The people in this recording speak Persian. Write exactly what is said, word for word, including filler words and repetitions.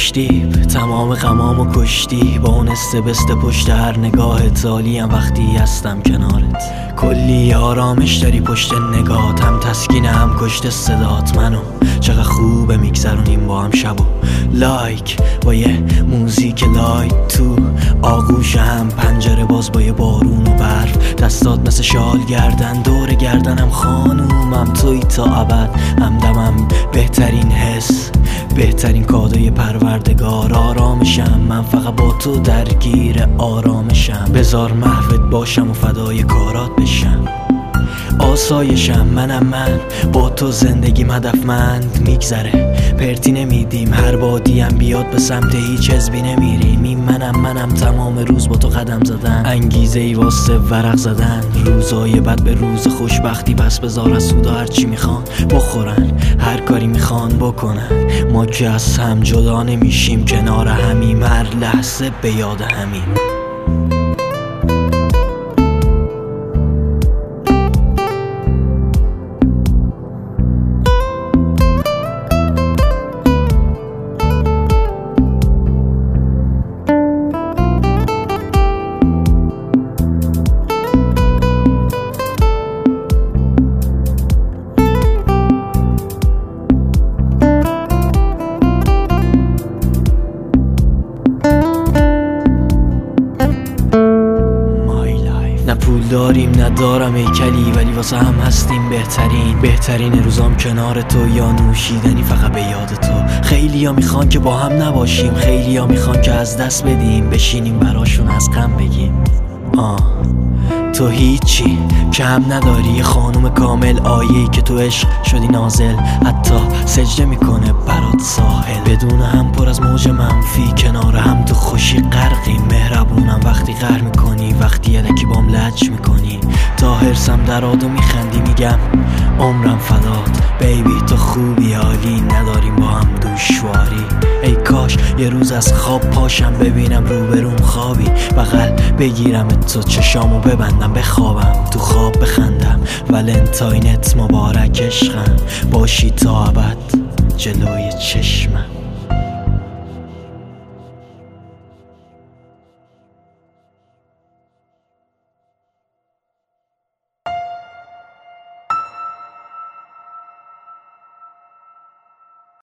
خوشتیب تمام غمامو کشتی، با اون استبست پشت هر نگاه تالیم وقتی هستم کنارت. کلی آرامش داری پشت نگات، هم تسکین هم کشت صدات. منو چقدر خوبه میگذرونیم با هم شبو لایک با یه موزیک لایت تو آغوش هم، پنجره باز با یه بارون و برف، دستات مثل شال گردن دور گردنم، خانومم توی تا ابد، همدمم بهترین حس بهترین کادوی پروردگار. آرامشم من فقط با تو درگیر آرامشم، بذار محوت باشم و فدای کارات بشم. آسایشم منم من با تو زندگیم هدفمند میگذره، پرتی نمیدیم هر بادیم بیاد به سمت هیچ حزبی نمیریم. این منم منم تمام روز با تو قدم زدن، انگیزه ای واسه ورق زدن، روزای بد به روز خوشبختی، پس بذار از سودا هرچی میخوان بخورن، هر کاری میخوان بکنن. ما که از هم جدا نمیشیم، کنار همیم، هر لحظه به یاد همیم. نه پول داریم ندارم هیکلی، ولی واسه هم هستیم بهترین. بهترین روزام کنار تو، یا نوشیدنی فقط به یاد تو. خیلی ها میخوان که با هم نباشیم، خیلی ها میخوان که از دست بدیم، بشینیم براشون از غم بگیم. آه تو هیچی کم نداری، یه خانوم کامل، آیه‌ای که تو عشق شدی نازل، حتی سجده میکنه برات ساحل. بدون هم پر از موج منفی، کنار هم تو خوشی غرقیم، مهربونم وقتی قهر میکنی، وقتی الکی بام لج میکنی، تا حرسم دراد و میخندی، میگم عمرم فدات بیبی، تو خوبی عالی، نداریم با هم دشواری. ای کاش یه روز از خواب پاشم ببینم روبروم خوابی، بغل بگیرم تو چشامو ببندم بخوابم، تو خواب بخندم، ولنتاینت مبارک عشقم، باشی تا ابد جلوی چشمم.